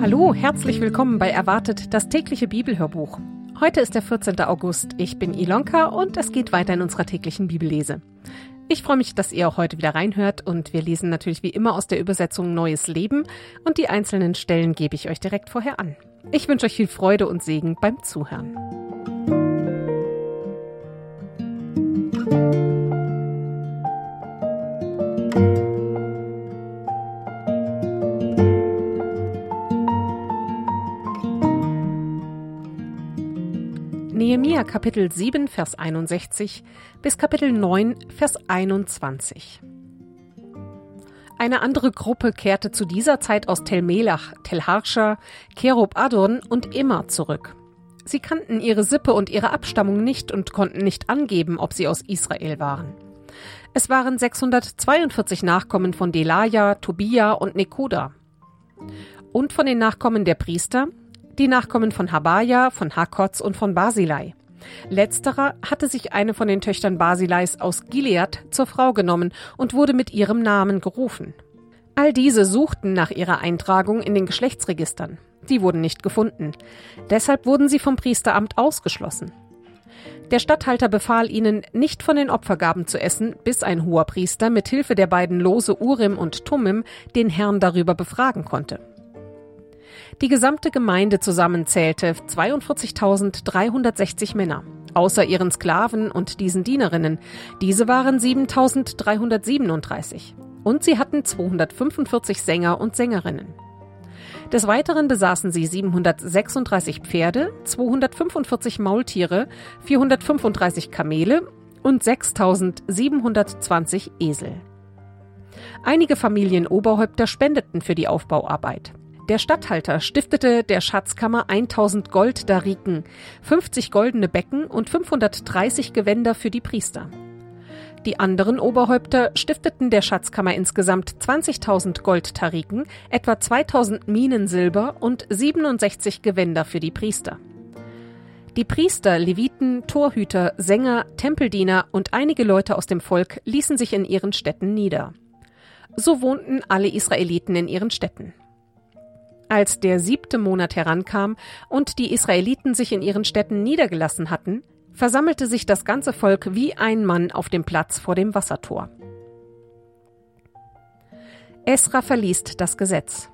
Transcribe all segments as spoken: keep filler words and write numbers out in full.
Hallo, herzlich willkommen bei Erwartet, das tägliche Bibelhörbuch. Heute ist der vierzehnte August, ich bin Ilonka und es geht weiter in unserer täglichen Bibellese. Ich freue mich, dass ihr auch heute wieder reinhört und wir lesen natürlich wie immer aus der Übersetzung Neues Leben und die einzelnen Stellen gebe ich euch direkt vorher an. Ich wünsche euch viel Freude und Segen beim Zuhören. Nehemia Kapitel sieben, Vers einundsechzig bis Kapitel neun, Vers einundzwanzig. Eine andere Gruppe kehrte zu dieser Zeit aus Tel Melach, Tel Harscha, Kerub Adon und Immer zurück. Sie kannten ihre Sippe und ihre Abstammung nicht und konnten nicht angeben, ob sie aus Israel waren. Es waren sechshundertzweiundvierzig Nachkommen von Delaja, Tobia und Nekoda. Und von den Nachkommen der Priester die Nachkommen von Habaja, von Hakoz und von Basilai. Letzterer hatte sich eine von den Töchtern Basileis aus Gilead zur Frau genommen und wurde mit ihrem Namen gerufen. All diese suchten nach ihrer Eintragung in den Geschlechtsregistern. Die wurden nicht gefunden. Deshalb wurden sie vom Priesteramt ausgeschlossen. Der Statthalter befahl ihnen, nicht von den Opfergaben zu essen, bis ein Hoherpriester mit Hilfe der beiden Lose Urim und Tummim den Herrn darüber befragen konnte. Die gesamte Gemeinde zusammen zählte zweiundvierzigtausenddreihundertsechzig Männer, außer ihren Sklaven und diesen Dienerinnen. Diese waren siebentausenddreihundertsiebenunddreißig und sie hatten zweihundertfünfundvierzig Sänger und Sängerinnen. Des Weiteren besaßen sie siebenhundertsechsunddreißig Pferde, zweihundertfünfundvierzig Maultiere, vierhundertfünfunddreißig Kamele und sechstausendsiebenhundertzwanzig Esel. Einige Familienoberhäupter spendeten für die Aufbauarbeit. Der Statthalter stiftete der Schatzkammer tausend Golddariken, fünfzig goldene Becken und fünfhundertdreißig Gewänder für die Priester. Die anderen Oberhäupter stifteten der Schatzkammer insgesamt zwanzigtausend Goldtariken, etwa zweitausend Minen Silber und siebenundsechzig Gewänder für die Priester. Die Priester, Leviten, Torhüter, Sänger, Tempeldiener und einige Leute aus dem Volk ließen sich in ihren Städten nieder. So wohnten alle Israeliten in ihren Städten. Als der siebte Monat herankam und die Israeliten sich in ihren Städten niedergelassen hatten, versammelte sich das ganze Volk wie ein Mann auf dem Platz vor dem Wassertor. Esra verliest das Gesetz.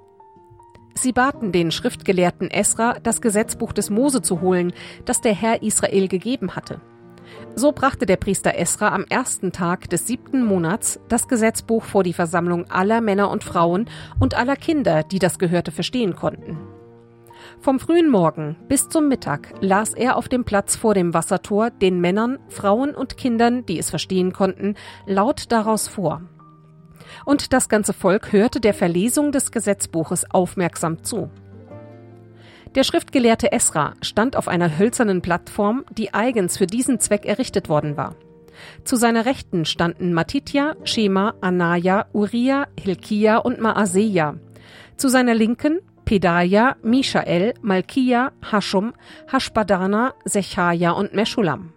Sie baten den Schriftgelehrten Esra, das Gesetzbuch des Mose zu holen, das der Herr Israel gegeben hatte. So brachte der Priester Esra am ersten Tag des siebten Monats das Gesetzbuch vor die Versammlung aller Männer und Frauen und aller Kinder, die das Gehörte verstehen konnten. Vom frühen Morgen bis zum Mittag las er auf dem Platz vor dem Wassertor den Männern, Frauen und Kindern, die es verstehen konnten, laut daraus vor. Und das ganze Volk hörte der Verlesung des Gesetzbuches aufmerksam zu. Der Schriftgelehrte Esra stand auf einer hölzernen Plattform, die eigens für diesen Zweck errichtet worden war. Zu seiner Rechten standen Matithia, Schema, Anaja, Uriah, Hilkia und Maaseja. Zu seiner Linken Pedaja, Mishael, Malkia, Haschum, Haschbadana, Sechaja und Meschulam.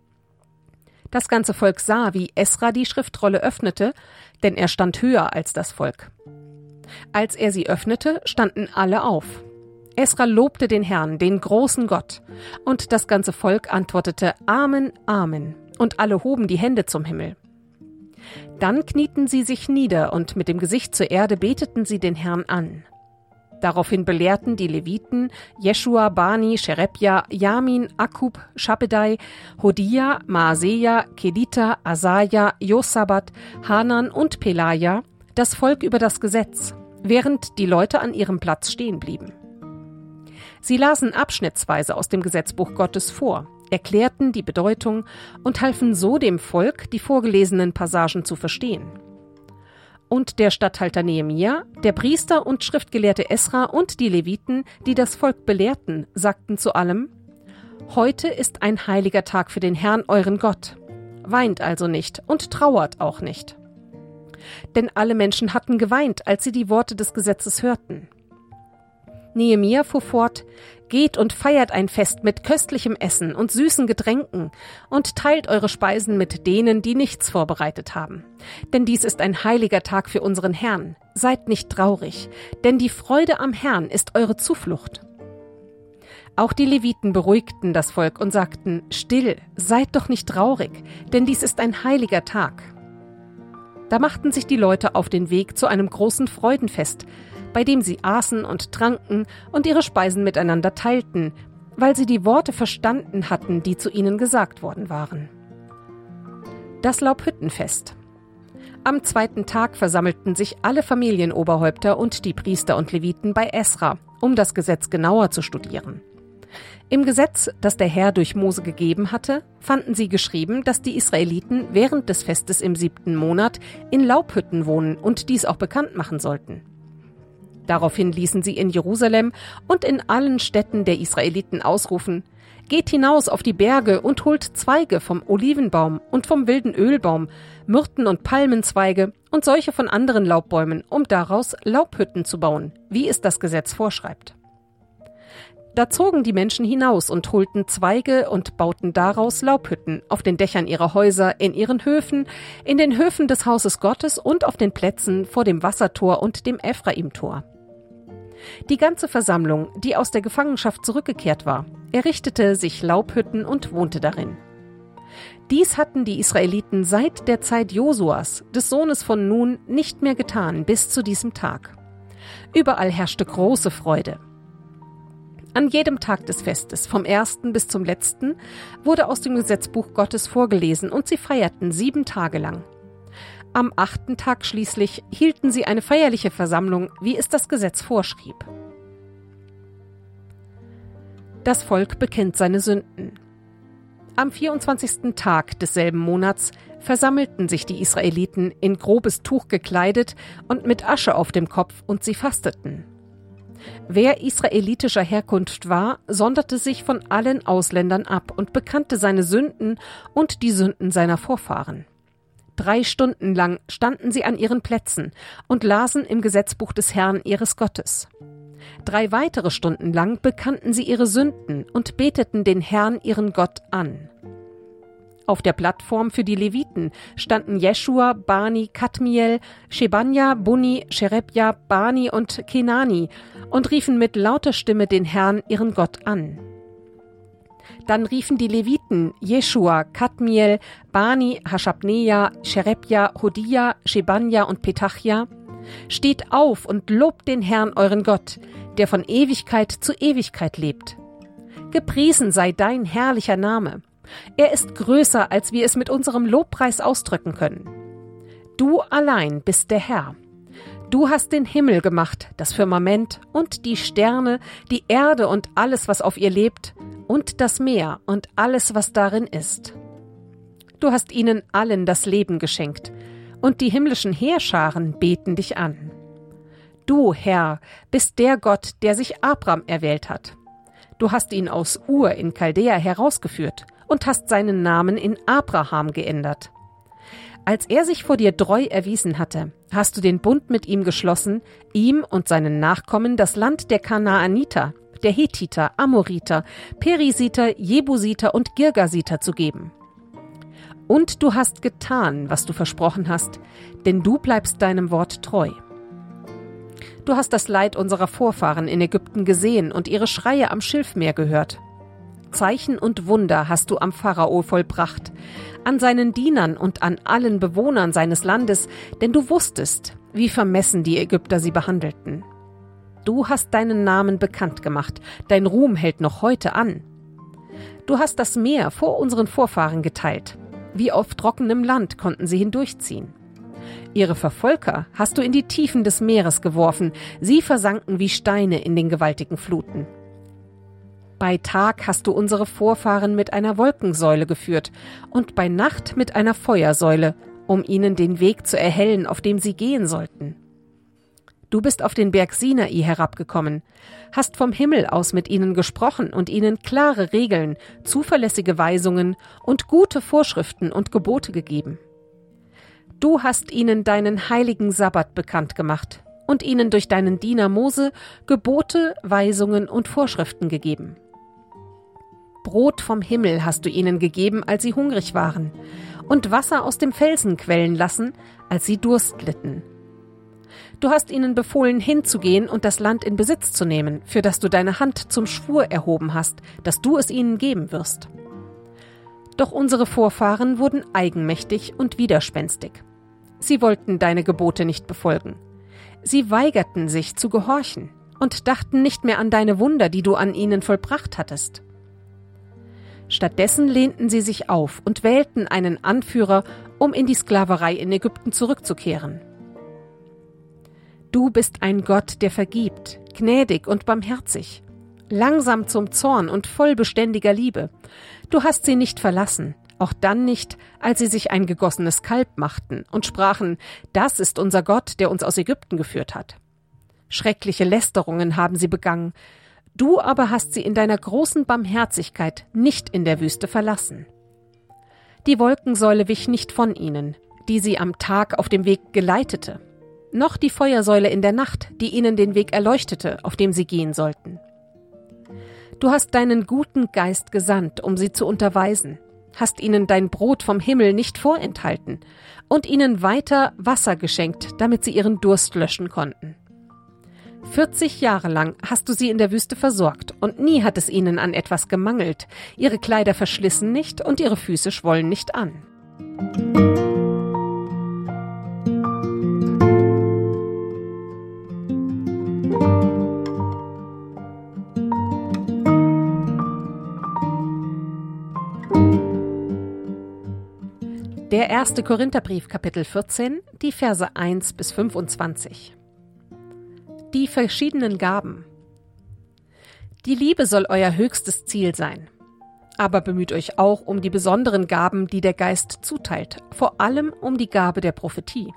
Das ganze Volk sah, wie Esra die Schriftrolle öffnete, denn er stand höher als das Volk. Als er sie öffnete, standen alle auf. Esra lobte den Herrn, den großen Gott, und das ganze Volk antwortete Amen, Amen, und alle hoben die Hände zum Himmel. Dann knieten sie sich nieder und mit dem Gesicht zur Erde beteten sie den Herrn an. Daraufhin belehrten die Leviten Jeschua, Bani, Sherebja, Jamin, Akub, Schabedai, Hodia, Maaseja, Kedita, Asaja, Josabat, Hanan und Pelaja das Volk über das Gesetz, während die Leute an ihrem Platz stehen blieben. Sie lasen abschnittsweise aus dem Gesetzbuch Gottes vor, erklärten die Bedeutung und halfen so dem Volk, die vorgelesenen Passagen zu verstehen. Und der Statthalter Nehemia, der Priester und Schriftgelehrte Esra und die Leviten, die das Volk belehrten, sagten zu allem: Heute ist ein heiliger Tag für den Herrn, euren Gott. Weint also nicht und trauert auch nicht. Denn alle Menschen hatten geweint, als sie die Worte des Gesetzes hörten. Nehemia fuhr fort: Geht und feiert ein Fest mit köstlichem Essen und süßen Getränken und teilt eure Speisen mit denen, die nichts vorbereitet haben. Denn dies ist ein heiliger Tag für unseren Herrn. seid nicht traurig, denn die Freude am Herrn ist eure Zuflucht. Auch die Leviten beruhigten das Volk und sagten, still, seid doch nicht traurig, denn dies ist ein heiliger Tag. Da machten sich die Leute auf den Weg zu einem großen Freudenfest, bei dem sie aßen und tranken und ihre Speisen miteinander teilten, weil sie die Worte verstanden hatten, die zu ihnen gesagt worden waren. Das Laubhüttenfest. Am zweiten Tag versammelten sich alle Familienoberhäupter und die Priester und Leviten bei Esra, um das Gesetz genauer zu studieren. Im Gesetz, das der Herr durch Mose gegeben hatte, fanden sie geschrieben, dass die Israeliten während des Festes im siebten Monat in Laubhütten wohnen und dies auch bekannt machen sollten. Daraufhin ließen sie in Jerusalem und in allen Städten der Israeliten ausrufen: Geht hinaus auf die Berge und holt Zweige vom Olivenbaum und vom wilden Ölbaum, Myrten- und Palmenzweige und solche von anderen Laubbäumen, um daraus Laubhütten zu bauen, wie es das Gesetz vorschreibt. Da zogen die Menschen hinaus und holten Zweige und bauten daraus Laubhütten auf den Dächern ihrer Häuser, in ihren Höfen, in den Höfen des Hauses Gottes und auf den Plätzen vor dem Wassertor und dem Ephraimtor. Die ganze Versammlung, die aus der Gefangenschaft zurückgekehrt war, errichtete sich Laubhütten und wohnte darin. Dies hatten die Israeliten seit der Zeit Josuas, des Sohnes von Nun, nicht mehr getan bis zu diesem Tag. Überall herrschte große Freude. An jedem Tag des Festes, vom ersten bis zum letzten, wurde aus dem Gesetzbuch Gottes vorgelesen und sie feierten sieben Tage lang. Am achten Tag schließlich hielten sie eine feierliche Versammlung, wie es das Gesetz vorschrieb. Das Volk bekennt seine Sünden. Am vierundzwanzigsten Tag desselben Monats versammelten sich die Israeliten in grobes Tuch gekleidet und mit Asche auf dem Kopf, und sie fasteten. Wer israelitischer Herkunft war, sonderte sich von allen Ausländern ab und bekannte seine Sünden und die Sünden seiner Vorfahren. Drei Stunden lang standen sie an ihren Plätzen und lasen im Gesetzbuch des Herrn ihres Gottes. Drei weitere Stunden lang bekannten sie ihre Sünden und beteten den Herrn ihren Gott an. Auf der Plattform für die Leviten standen Jeschua, Bani, Kadmiel, Shebanja, Bunni, Sherebja, Bani und Kenani und riefen mit lauter Stimme den Herrn, ihren Gott, an. Dann riefen die Leviten Jeschua, Kadmiel, Bani, Hashabneja, Sherebja, Hodia, Shebanja und Petachia: Steht auf und lobt den Herrn, euren Gott, der von Ewigkeit zu Ewigkeit lebt. Gepriesen sei dein herrlicher Name. Er ist größer, als wir es mit unserem Lobpreis ausdrücken können. Du allein bist der Herr. Du hast den Himmel gemacht, das Firmament und die Sterne, die Erde und alles, was auf ihr lebt, und das Meer und alles, was darin ist. Du hast ihnen allen das Leben geschenkt, und die himmlischen Heerscharen beten dich an. Du, Herr, bist der Gott, der sich Abram erwählt hat. Du hast ihn aus Ur in Chaldea herausgeführt und hast seinen Namen in Abraham geändert. Als er sich vor dir treu erwiesen hatte, hast du den Bund mit ihm geschlossen, ihm und seinen Nachkommen das Land der Kanaaniter, der Hethiter, Amoriter, Perisiter, Jebusiter und Girgasiter zu geben. Und du hast getan, was du versprochen hast, denn du bleibst deinem Wort treu. Du hast das Leid unserer Vorfahren in Ägypten gesehen und ihre Schreie am Schilfmeer gehört. Zeichen und Wunder hast du am Pharao vollbracht, an seinen Dienern und an allen Bewohnern seines Landes, denn du wusstest, wie vermessen die Ägypter sie behandelten. Du hast deinen Namen bekannt gemacht, dein Ruhm hält noch heute an. Du hast das Meer vor unseren Vorfahren geteilt. Wie auf trockenem Land konnten sie hindurchziehen. Ihre Verfolger hast du in die Tiefen des Meeres geworfen, sie versanken wie Steine in den gewaltigen Fluten. Bei Tag hast du unsere Vorfahren mit einer Wolkensäule geführt und bei Nacht mit einer Feuersäule, um ihnen den Weg zu erhellen, auf dem sie gehen sollten. Du bist auf den Berg Sinai herabgekommen, hast vom Himmel aus mit ihnen gesprochen und ihnen klare Regeln, zuverlässige Weisungen und gute Vorschriften und Gebote gegeben. Du hast ihnen deinen heiligen Sabbat bekannt gemacht und ihnen durch deinen Diener Mose Gebote, Weisungen und Vorschriften gegeben. Brot vom Himmel hast du ihnen gegeben, als sie hungrig waren, und Wasser aus dem Felsen quellen lassen, als sie Durst litten. Du hast ihnen befohlen, hinzugehen und das Land in Besitz zu nehmen, für das du deine Hand zum Schwur erhoben hast, dass du es ihnen geben wirst. Doch unsere Vorfahren wurden eigenmächtig und widerspenstig. Sie wollten deine Gebote nicht befolgen. Sie weigerten sich zu gehorchen und dachten nicht mehr an deine Wunder, die du an ihnen vollbracht hattest. Stattdessen lehnten sie sich auf und wählten einen Anführer, um in die Sklaverei in Ägypten zurückzukehren. Du bist ein Gott, der vergibt, gnädig und barmherzig, langsam zum Zorn und voll beständiger Liebe. Du hast sie nicht verlassen, auch dann nicht, als sie sich ein gegossenes Kalb machten und sprachen, das ist unser Gott, der uns aus Ägypten geführt hat. Schreckliche Lästerungen haben sie begangen, du aber hast sie in deiner großen Barmherzigkeit nicht in der Wüste verlassen. Die Wolkensäule wich nicht von ihnen, die sie am Tag auf dem Weg geleitete, noch die Feuersäule in der Nacht, die ihnen den Weg erleuchtete, auf dem sie gehen sollten. Du hast deinen guten Geist gesandt, um sie zu unterweisen, hast ihnen dein Brot vom Himmel nicht vorenthalten und ihnen weiter Wasser geschenkt, damit sie ihren Durst löschen konnten. Vierzig Jahre lang hast du sie in der Wüste versorgt und nie hat es ihnen an etwas gemangelt. Ihre Kleider verschlissen nicht und ihre Füße schwollen nicht an. Der erste Korintherbrief, Kapitel vierzehn, die Verse eins bis fünfundzwanzig. Die verschiedenen Gaben. Die Liebe soll euer höchstes Ziel sein. Aber bemüht euch auch um die besonderen Gaben, die der Geist zuteilt, vor allem um die Gabe der Prophetie.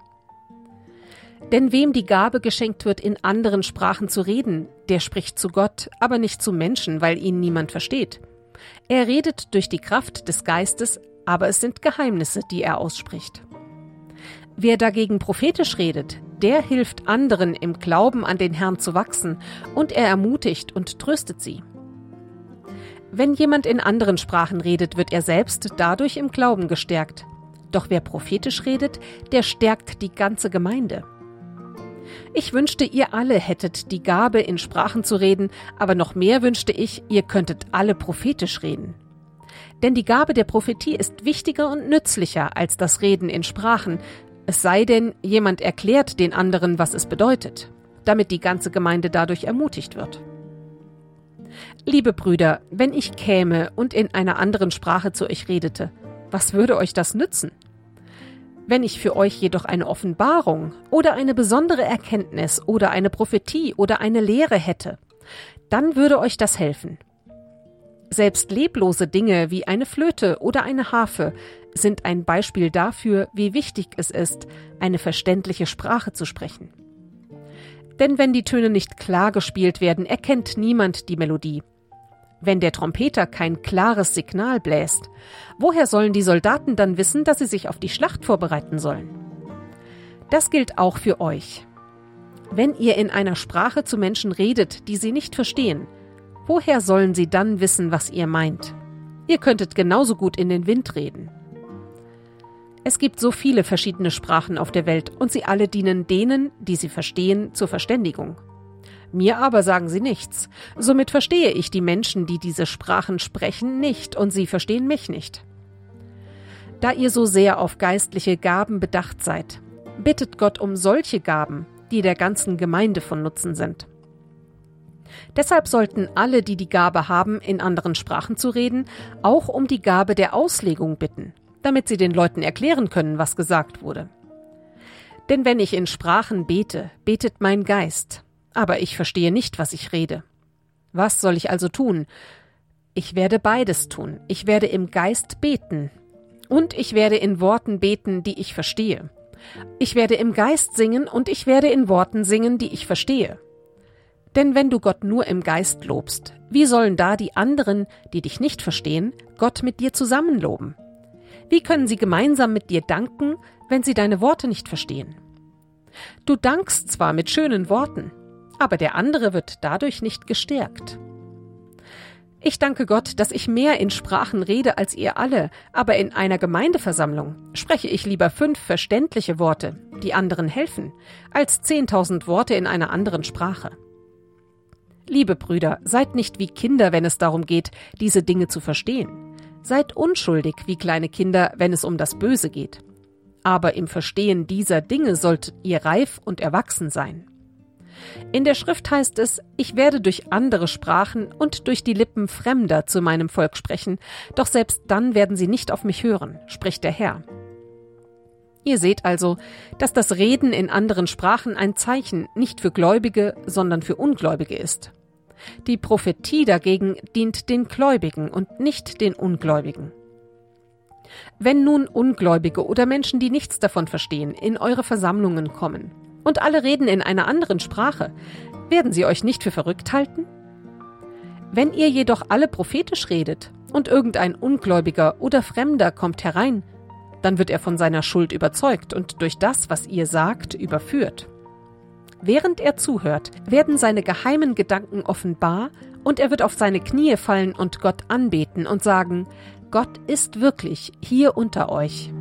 Denn wem die Gabe geschenkt wird, in anderen Sprachen zu reden, der spricht zu Gott, aber nicht zu Menschen, weil ihn niemand versteht. Er redet durch die Kraft des Geistes, aber es sind Geheimnisse, die er ausspricht. Wer dagegen prophetisch redet, der hilft anderen im Glauben an den Herrn zu wachsen und er ermutigt und tröstet sie. Wenn jemand in anderen Sprachen redet, wird er selbst dadurch im Glauben gestärkt. Doch wer prophetisch redet, der stärkt die ganze Gemeinde. Ich wünschte, ihr alle hättet die Gabe, in Sprachen zu reden, aber noch mehr wünschte ich, ihr könntet alle prophetisch reden. Denn die Gabe der Prophetie ist wichtiger und nützlicher als das Reden in Sprachen, es sei denn, jemand erklärt den anderen, was es bedeutet, damit die ganze Gemeinde dadurch ermutigt wird. Liebe Brüder, wenn ich käme und in einer anderen Sprache zu euch redete, was würde euch das nützen? Wenn ich für euch jedoch eine Offenbarung oder eine besondere Erkenntnis oder eine Prophetie oder eine Lehre hätte, dann würde euch das helfen. Selbst leblose Dinge wie eine Flöte oder eine Harfe sind ein Beispiel dafür, wie wichtig es ist, eine verständliche Sprache zu sprechen. Denn wenn die Töne nicht klar gespielt werden, erkennt niemand die Melodie. Wenn der Trompeter kein klares Signal bläst, woher sollen die Soldaten dann wissen, dass sie sich auf die Schlacht vorbereiten sollen? Das gilt auch für euch. Wenn ihr in einer Sprache zu Menschen redet, die sie nicht verstehen, woher sollen sie dann wissen, was ihr meint? Ihr könntet genauso gut in den Wind reden. Es gibt so viele verschiedene Sprachen auf der Welt und sie alle dienen denen, die sie verstehen, zur Verständigung. Mir aber sagen sie nichts. Somit verstehe ich die Menschen, die diese Sprachen sprechen, nicht und sie verstehen mich nicht. Da ihr so sehr auf geistliche Gaben bedacht seid, bittet Gott um solche Gaben, die der ganzen Gemeinde von Nutzen sind. Deshalb sollten alle, die die Gabe haben, in anderen Sprachen zu reden, auch um die Gabe der Auslegung bitten, damit sie den Leuten erklären können, was gesagt wurde. Denn wenn ich in Sprachen bete, betet mein Geist, aber ich verstehe nicht, was ich rede. Was soll ich also tun? Ich werde beides tun. Ich werde im Geist beten und ich werde in Worten beten, die ich verstehe. Ich werde im Geist singen und ich werde in Worten singen, die ich verstehe. Denn wenn du Gott nur im Geist lobst, wie sollen da die anderen, die dich nicht verstehen, Gott mit dir zusammen loben? Wie können sie gemeinsam mit dir danken, wenn sie deine Worte nicht verstehen? Du dankst zwar mit schönen Worten, aber der andere wird dadurch nicht gestärkt. Ich danke Gott, dass ich mehr in Sprachen rede als ihr alle, aber in einer Gemeindeversammlung spreche ich lieber fünf verständliche Worte, die anderen helfen, als zehntausend Worte in einer anderen Sprache. Liebe Brüder, seid nicht wie Kinder, wenn es darum geht, diese Dinge zu verstehen. Seid unschuldig wie kleine Kinder, wenn es um das Böse geht. Aber im Verstehen dieser Dinge sollt ihr reif und erwachsen sein. In der Schrift heißt es, ich werde durch andere Sprachen und durch die Lippen Fremder zu meinem Volk sprechen, doch selbst dann werden sie nicht auf mich hören, spricht der Herr. Ihr seht also, dass das Reden in anderen Sprachen ein Zeichen nicht für Gläubige, sondern für Ungläubige ist. Die Prophetie dagegen dient den Gläubigen und nicht den Ungläubigen. Wenn nun Ungläubige oder Menschen, die nichts davon verstehen, in eure Versammlungen kommen, und alle reden in einer anderen Sprache, werden sie euch nicht für verrückt halten? Wenn ihr jedoch alle prophetisch redet und irgendein Ungläubiger oder Fremder kommt herein, dann wird er von seiner Schuld überzeugt und durch das, was ihr sagt, überführt. Während er zuhört, werden seine geheimen Gedanken offenbar und er wird auf seine Knie fallen und Gott anbeten und sagen, Gott ist wirklich hier unter euch.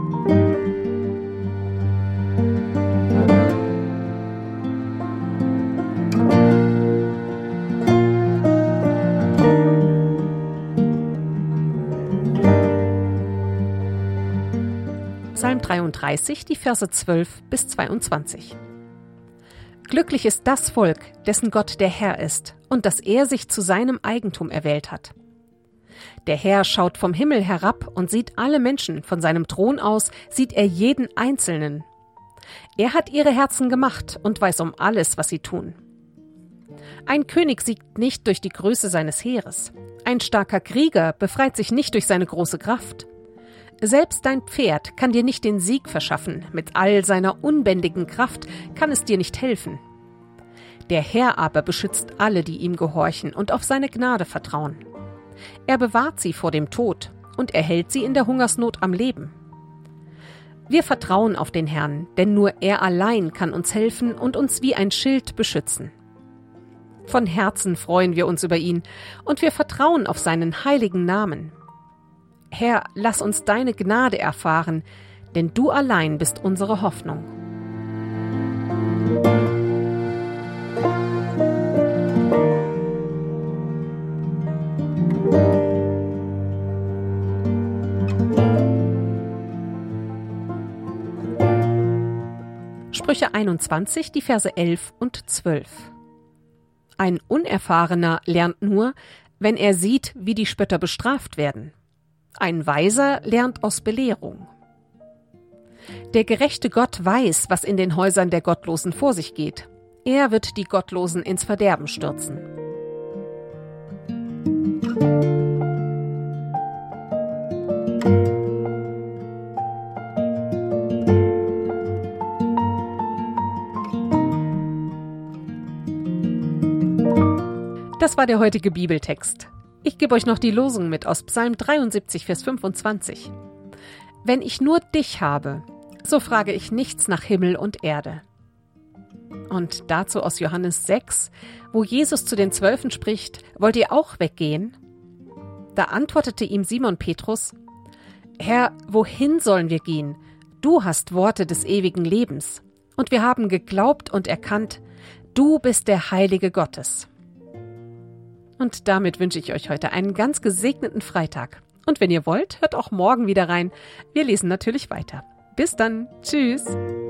Psalm dreiunddreißig, die Verse zwölf bis zweiundzwanzig. Glücklich ist das Volk, dessen Gott der Herr ist und das er sich zu seinem Eigentum erwählt hat. Der Herr schaut vom Himmel herab und sieht alle Menschen, von seinem Thron aus sieht er jeden Einzelnen. Er hat ihre Herzen gemacht und weiß um alles, was sie tun. Ein König siegt nicht durch die Größe seines Heeres. Ein starker Krieger befreit sich nicht durch seine große Kraft. Selbst dein Pferd kann dir nicht den Sieg verschaffen, mit all seiner unbändigen Kraft kann es dir nicht helfen. Der Herr aber beschützt alle, die ihm gehorchen und auf seine Gnade vertrauen. Er bewahrt sie vor dem Tod und erhält sie in der Hungersnot am Leben. Wir vertrauen auf den Herrn, denn nur er allein kann uns helfen und uns wie ein Schild beschützen. Von Herzen freuen wir uns über ihn und wir vertrauen auf seinen heiligen Namen. Herr, lass uns deine Gnade erfahren, denn du allein bist unsere Hoffnung. Sprüche einundzwanzig, die Verse elf und zwölf. Ein Unerfahrener lernt nur, wenn er sieht, wie die Spötter bestraft werden. Ein Weiser lernt aus Belehrung. Der gerechte Gott weiß, was in den Häusern der Gottlosen vor sich geht. Er wird die Gottlosen ins Verderben stürzen. Das war der heutige Bibeltext. Ich gebe euch noch die Losung mit aus Psalm dreiundsiebzig, Vers fünfundzwanzig. Wenn ich nur dich habe, so frage ich nichts nach Himmel und Erde. Und dazu aus Johannes sechs, wo Jesus zu den Zwölfen spricht, wollt ihr auch weggehen? Da antwortete ihm Simon Petrus, Herr, wohin sollen wir gehen? Du hast Worte des ewigen Lebens. Und wir haben geglaubt und erkannt, du bist der Heilige Gottes. Und damit wünsche ich euch heute einen ganz gesegneten Freitag. Und wenn ihr wollt, hört auch morgen wieder rein. Wir lesen natürlich weiter. Bis dann. Tschüss.